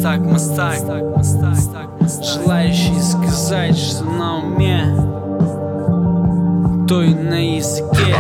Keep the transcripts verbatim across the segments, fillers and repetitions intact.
Мастак, мастак, желающий сказать, что на уме, то и на языке.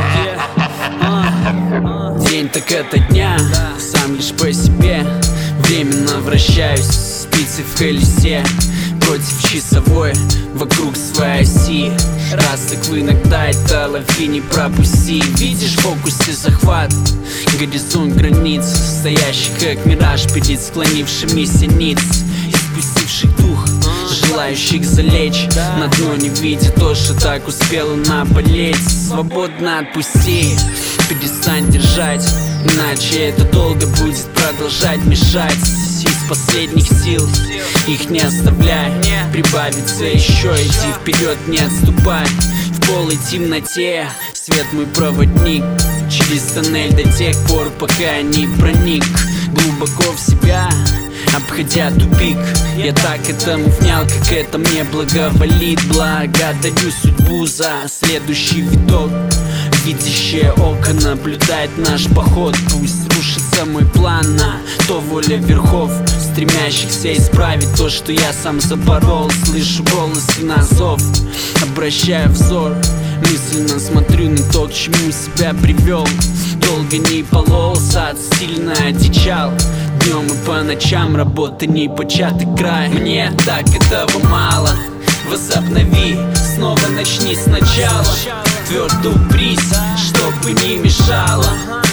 День так это дня, сам лишь по себе. Временно вращаюсь спицей в колесе, против часовой, вокруг своей оси. Раз так иногда это лови, не пропусти. Видишь в фокусе захват, горизонт границ, стоящий как мираж перед склонившимися ниц, испустивших дух, желающих залечь на дно, не видя то, что так успело наболеть. Свободно отпусти, перестань держать, иначе это долго будет продолжать мешать. Из последних сил их не оставляй, прибавится еще, иди вперед, не отступай. В полой темноте свет мой проводник, через тоннель до тех пор, пока не проник глубоко в себя, обходя тупик. Я так этому внял, как это мне благоволит. Благодарю судьбу за следующий виток. Видящее око наблюдает наш поход. Пусть рушится мой план, на то воля верхов, стремящихся исправить то, что я сам запорол. Слышу голос и на зов, обращаю взор, мысленно смотрю на то, к чему себя привел. Долго не полол, сад сильно одичал. Днем и по ночам работа не початый край. Мне так этого мало, возобнови, снова начни сначала. Твердо упрись, чтобы не мешало.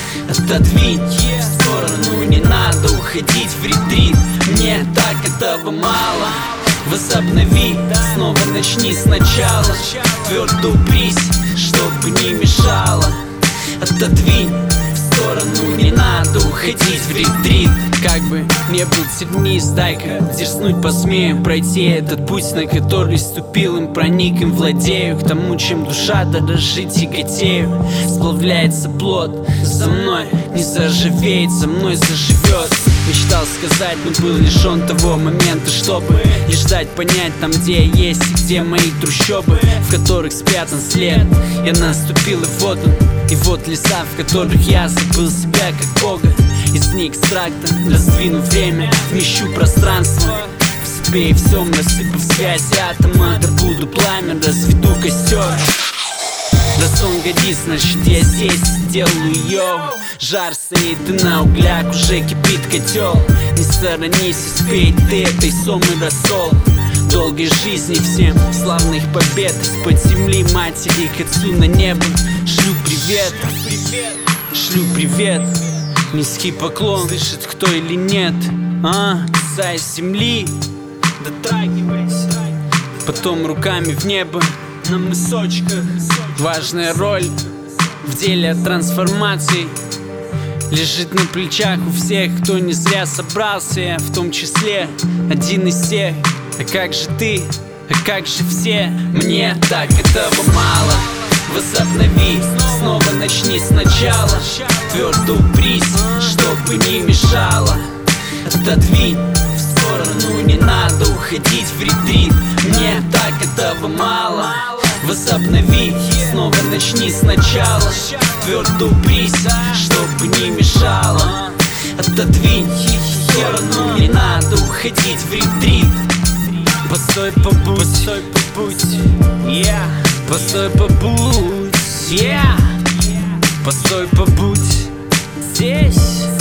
Отодвинь в сторону, не надо уходить в ретрит. Мне так этого мало, возобнови, снова начни сначала. Твердо упрись, чтобы не мешало. Отодвинь в сторону, не надо уходить в ретрит. Как бы не был тернист, дай-ка дерзнуть посмею пройти этот путь, на который ступил, им проник, им владею. К тому, чем душа дорожит, тяготею. Сплавляется плод, за мной не заживеет, за мной заживет. Мечтал сказать, но был лишен того момента, чтобы лишь дать понять там, где я есть и где мои трущобы, в которых спрятан след. Я наступил, и вот он, и вот леса, в которых я забыл себя как Бога. Из них экстракта раздвину время, вмещу пространство в себе и всем, рассыпав связь атома. Да буду пламя, разведу костер. Раз он горит, значит я здесь, делаю ее. Жар стоит и на углях уже кипит котел. Не сторонись, успей ты этой сомы рассол. Долгой жизни всем, славных побед. Из-под земли матери к отцу на небо шлю привет, шлю привет. Низкий поклон, слышит кто или нет, а, касаясь земли, дотрагивайся, потом руками в небо, на мысочках. Важная роль в деле трансформации лежит на плечах у всех, кто не зря собрался. Я в том числе один из тех. А как же ты, а как же все? Мне так этого мало, возобнови, снова начни сначала. Твердо упрись, чтобы не мешало. Отодвинь в сторону, не надо уходить в ретрит. Мне так этого мало, возобнови, снова начни сначала. Твердо упрись, чтобы не мешало. Отодвинь в сторону, не надо уходить в ретрит. Постой, побудь, постой, побудь, yeah. Постой, побудь, yeah. Постой, побудь здесь.